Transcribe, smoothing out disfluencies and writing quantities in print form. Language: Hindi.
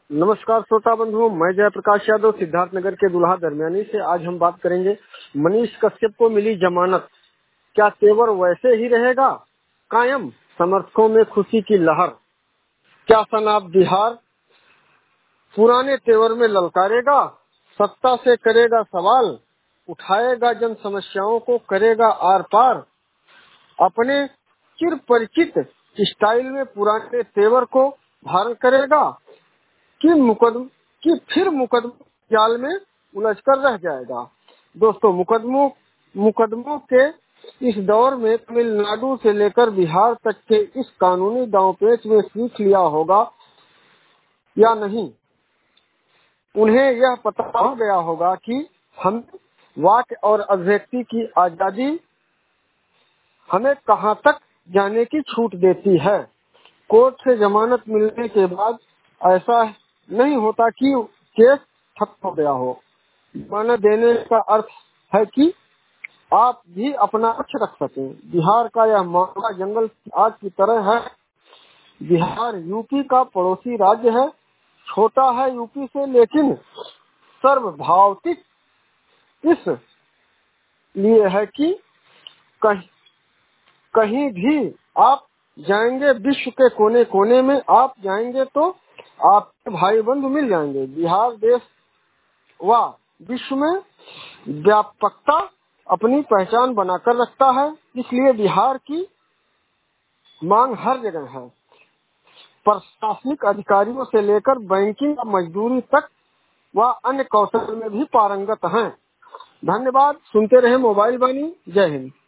नमस्कार श्रोता बंधुओं, मैं जयप्रकाश यादव सिद्धार्थ नगर के दुल्हा दरमियानी से। आज हम बात करेंगे मनीष कश्यप को मिली जमानत, क्या तेवर वैसे ही रहेगा कायम, समर्थकों में खुशी की लहर। क्या सनाब बिहार पुराने तेवर में ललकारेगा, सत्ता से करेगा सवाल, उठाएगा जन समस्याओं को करेगा आर पार, अपने चिर परिचित स्टाइल में पुराने तेवर को धारण करेगा कि फिर मुकदमा जाल में उलझ कर रह जाएगा। दोस्तों, मुकदमों के इस दौर में तमिलनाडु से लेकर बिहार तक के इस कानूनी दांवपेच में सीख लिया होगा या नहीं, उन्हें यह पता हो गया होगा कि हम वाक और अभिव्यक्ति की आजादी हमें कहां तक जाने की छूट देती है। कोर्ट से जमानत मिलने के बाद ऐसा नहीं होता कि केस खत्म हो गया हो। जमानत देने का अर्थ है कि आप भी अपना पक्ष रख सकें। बिहार का यह मामला जंगल की आग की तरह है। बिहार यूपी का पड़ोसी राज्य है, छोटा है यूपी से लेकिन सर्वभौतिक इस लिए है कि कहीं भी आप जाएंगे, विश्व के कोने कोने में आप जाएंगे तो आपके भाई बंधु मिल जाएंगे। बिहार देश व विश्व में व्यापकता अपनी पहचान बनाकर रखता है, इसलिए बिहार की मांग हर जगह है। प्रशासनिक अधिकारियों से लेकर बैंकिंग और मजदूरी तक व अन्य कौशल में भी पारंगत हैं। धन्यवाद। सुनते रहे मोबाइल वाणी। जय हिंद।